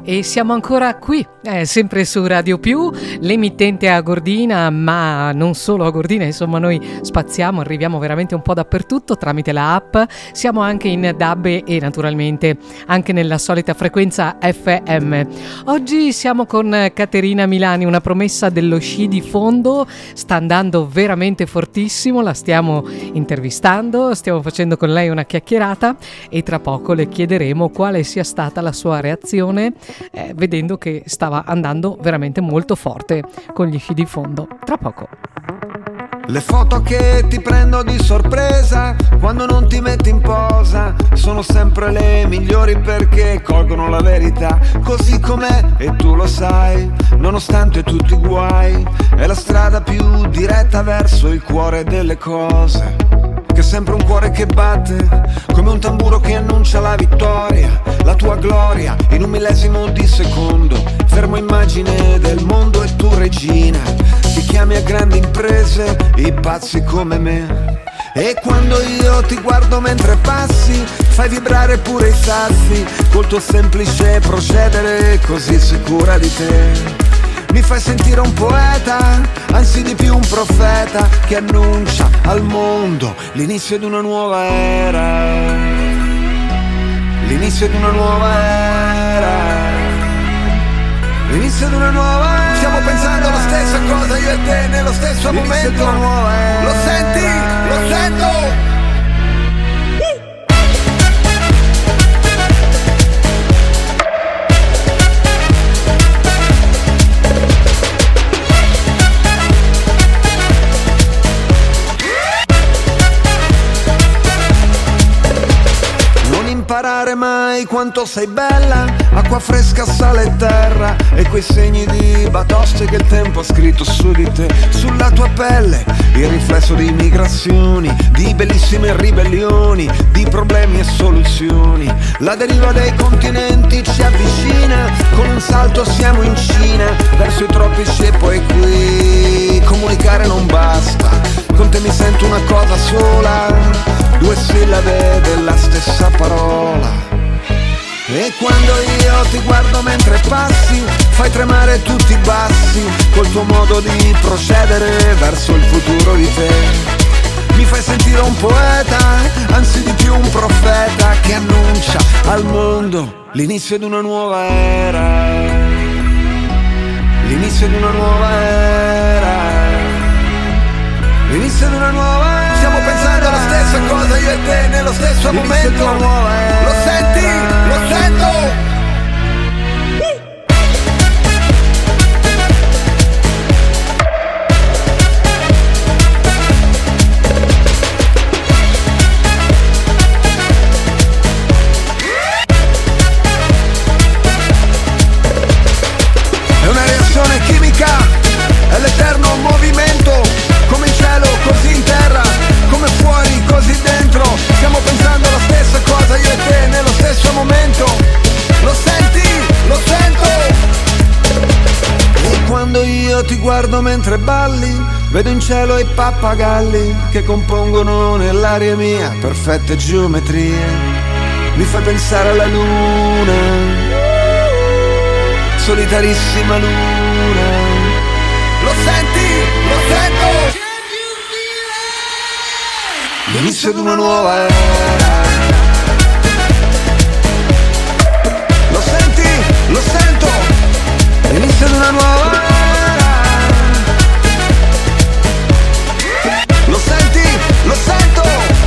E siamo ancora qui, sempre su Radio Più, l'emittente a Gordina, ma non solo a Gordina, insomma noi spaziamo, arriviamo veramente un po' dappertutto tramite la app, siamo anche in DAB e naturalmente anche nella solita frequenza FM. Oggi siamo con Caterina Milani, una promessa dello sci di fondo, sta andando veramente fortissimo, la stiamo intervistando, stiamo facendo con lei una chiacchierata e tra poco le chiederemo quale sia stata la sua reazione vedendo che stava andando veramente molto forte con gli sci di fondo. Tra poco. Le foto che ti prendo di sorpresa quando non ti metti in posa sono sempre le migliori perché colgono la verità così com'è e tu lo sai, nonostante tutti i guai. È la strada più diretta verso il cuore delle cose, che è sempre un cuore che batte come un tamburo che annuncia la vittoria, la tua gloria in un millesimo di secondo. Fermo immagine del mondo e tu regina, ti chiami a grandi imprese i pazzi come me. E quando io ti guardo mentre passi fai vibrare pure i sassi col tuo semplice procedere così sicura di te. Mi fai sentire un poeta, anzi di più un profeta che annuncia al mondo l'inizio di una nuova era. L'inizio di una nuova era. L'inizio di una nuova era. Stiamo pensando alla stessa cosa io e te nello stesso momento. Di una nuova era. Lo senti? Lo sento! Imparare mai quanto sei bella, acqua fresca, sale e terra e quei segni di batoste che il tempo ha scritto su di te, sulla tua pelle, il riflesso di migrazioni, di bellissime ribellioni, di problemi e soluzioni. La deriva dei continenti ci avvicina, con un salto siamo in Cina, verso i tropici e poi qui. Comunicare non basta, con te mi sento una cosa sola, due sillabe della stessa parola. E quando io ti guardo mentre passi fai tremare tutti i bassi col tuo modo di procedere verso il futuro di te. Mi fai sentire un poeta, anzi di più un profeta che annuncia al mondo l'inizio di una nuova era. L'inizio di una nuova era. L'inizio di una nuova era. Stiamo pensando alla stessa cosa io e te nello stesso momento. Lo senti? Lo sento! È una reazione chimica, è l'eterno movimento, come in cielo così in terra, come fuori così dentro. Stiamo pensando alla stessa cosa io e te nello stesso momento. Lo senti? Lo sento! E quando io ti guardo mentre balli vedo in cielo i pappagalli che compongono nell'aria mia perfette geometrie. Mi fai pensare alla luna, solitarissima luna. Lo senti? Lo sento! L'inizio di una nuova era. Lo senti? Lo sento! L'inizio di una nuova era. Lo senti? Lo sento!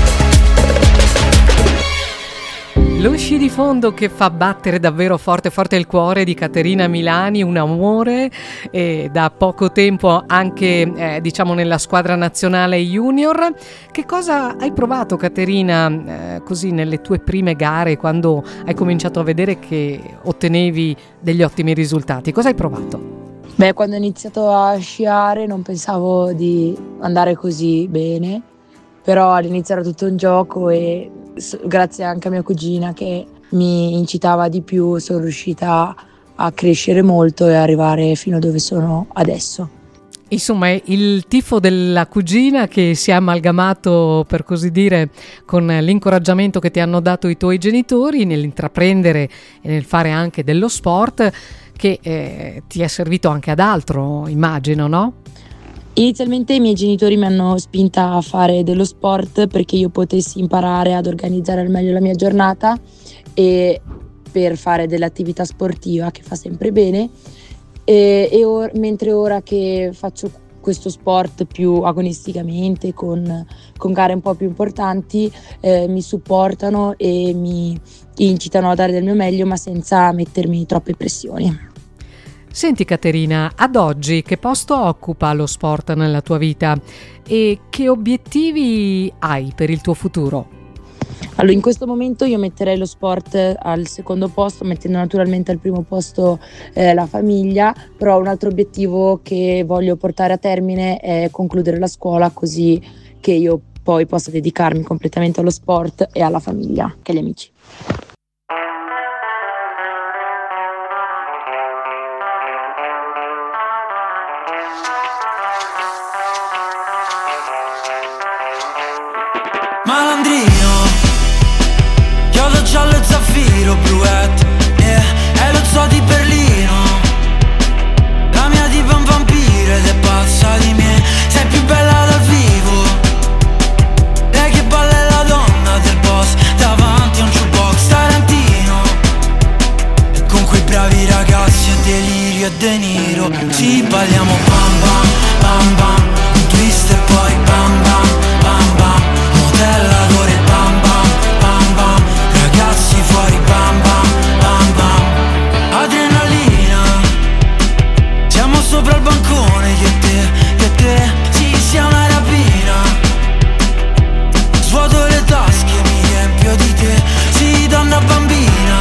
Lo sci di fondo che fa battere davvero forte forte il cuore di Caterina Milani, un amore, da poco tempo anche diciamo nella squadra nazionale junior. Che cosa hai provato, Caterina, così nelle tue prime gare, quando hai cominciato a vedere che ottenevi degli ottimi risultati? Cosa hai provato? Beh, quando ho iniziato a sciare non pensavo di andare così bene, però all'inizio era tutto un gioco e grazie anche a mia cugina che mi incitava di più sono riuscita a crescere molto e arrivare fino a dove sono adesso. Insomma, è il tifo della cugina che si è amalgamato, per così dire, con l'incoraggiamento che ti hanno dato i tuoi genitori nell'intraprendere e nel fare anche dello sport, che ti è servito anche ad altro, immagino, no? Inizialmente i miei genitori mi hanno spinta a fare dello sport perché io potessi imparare ad organizzare al meglio la mia giornata e per fare dell'attività sportiva che fa sempre bene. Mentre ora che faccio questo sport più agonisticamente con gare un po' più importanti, mi supportano e mi incitano a dare del mio meglio, ma senza mettermi troppe pressioni. Senti Caterina, ad oggi che posto occupa lo sport nella tua vita e che obiettivi hai per il tuo futuro? Allora, in questo momento io metterei lo sport al secondo posto, mettendo naturalmente al primo posto la famiglia, però un altro obiettivo che voglio portare a termine è concludere la scuola, così che io poi possa dedicarmi completamente allo sport e alla famiglia, che agli amici. Malandrino, chiodo giallo e zaffiro bluette, è lo zoo di Berlino. La mia diva è un vampiro ed è pazza di me. Sei più bella dal vivo. Lei che balla è la donna del boss davanti a un jukebox Tarantino. E con quei bravi ragazzi è delirio e De Niro. Ci balliamo bam bam bam bam, un twist e poi bam bam bam bam. Modellatore bam bam bam bam, ragazzi fuori bam bam bam bam. Adrenalina, siamo sopra il bancone io e te, ci sia una rapina. Svuoto le tasche, mi riempio di te, sì donna bambina.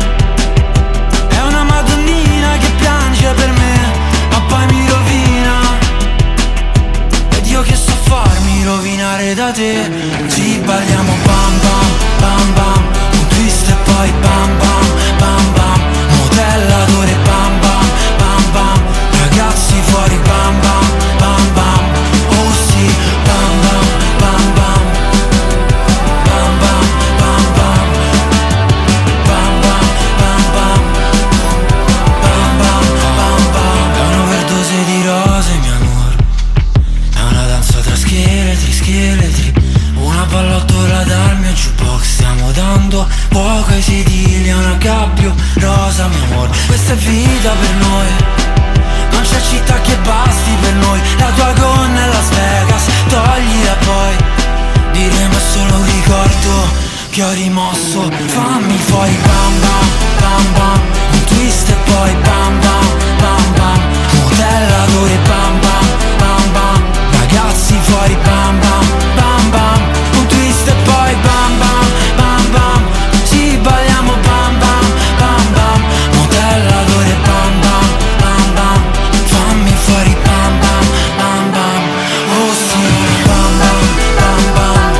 È una madonnina che piange per me, ma poi mi rovina. Ed io che so farmi rovinare da te. Ci balliamo bam bam bam bam, un twist e poi bam bam bam bam. Modellatore bam bam bam bam, ragazzi fuori bam bam bam bam. Oh sì, bam bam bam bam, bam bam bam bam, bam bam bam bam, bam bam bam bam. È un'overdose di rose mio amor, è una danza tra scheletri, una pallottola dal mio jukebox. Stiamo dando fuoco ai sedili, è una gabbio rosa mio amor. Questa è vita per noi, non c'è città che basti per noi. La tua gonna è Las Vegas, toglila poi, diremo è solo un ricordo che ho rimosso. Fammi fuori bam bam bam bam, un twist e poi bam bam bam bam. Modellatore bam bam bam bam, ragazzi fuori bam bam bam bam. Un twist e poi bam bam bam bam, ci balliamo bam bam bam bam. Modellatore bam bam bam bam, fammi fuori bam bam bam bam. Oh sì, bam bam bam bam,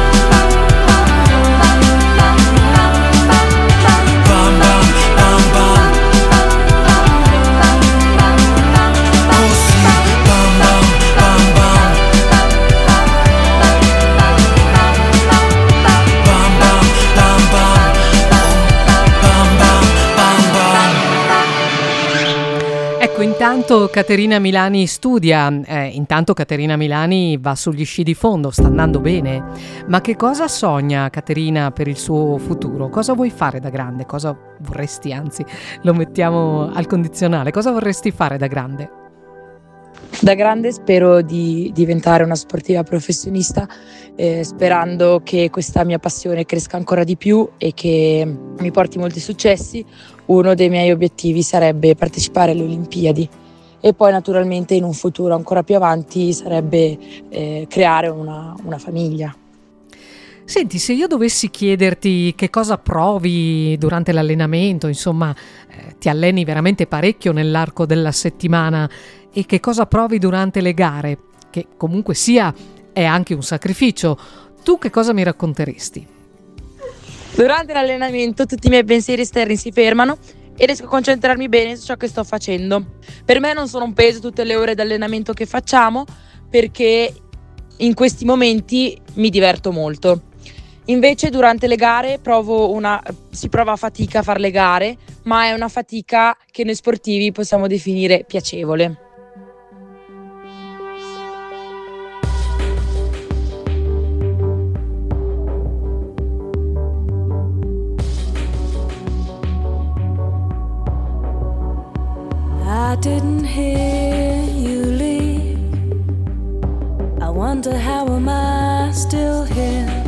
bam bam bam bam. Oh sì, bam bam bam bam, bam bam bam bam, bam bam bam bam. Ecco, intanto Caterina Milani studia, intanto Caterina Milani va sugli sci di fondo, sta andando bene. Ma che cosa sogna Caterina per il suo futuro? Cosa vuoi fare da grande? Cosa vorresti, anzi, lo mettiamo al condizionale, cosa vorresti fare da grande? Da grande spero di diventare una sportiva professionista, sperando che questa mia passione cresca ancora di più e che mi porti molti successi. Uno dei miei obiettivi sarebbe partecipare alle Olimpiadi e poi naturalmente in un futuro ancora più avanti sarebbe creare una famiglia. Senti, se io dovessi chiederti che cosa provi durante l'allenamento, insomma, ti alleni veramente parecchio nell'arco della settimana, e che cosa provi durante le gare, che comunque sia è anche un sacrificio, tu che cosa mi racconteresti? Durante l'allenamento tutti i miei pensieri esterni si fermano e riesco a concentrarmi bene su ciò che sto facendo. Per me non sono un peso tutte le ore di allenamento che facciamo, perché in questi momenti mi diverto molto. Invece durante le gare si prova fatica a fare le gare, ma è una fatica che noi sportivi possiamo definire piacevole. I didn't hear you leave. I wonder how am I still here.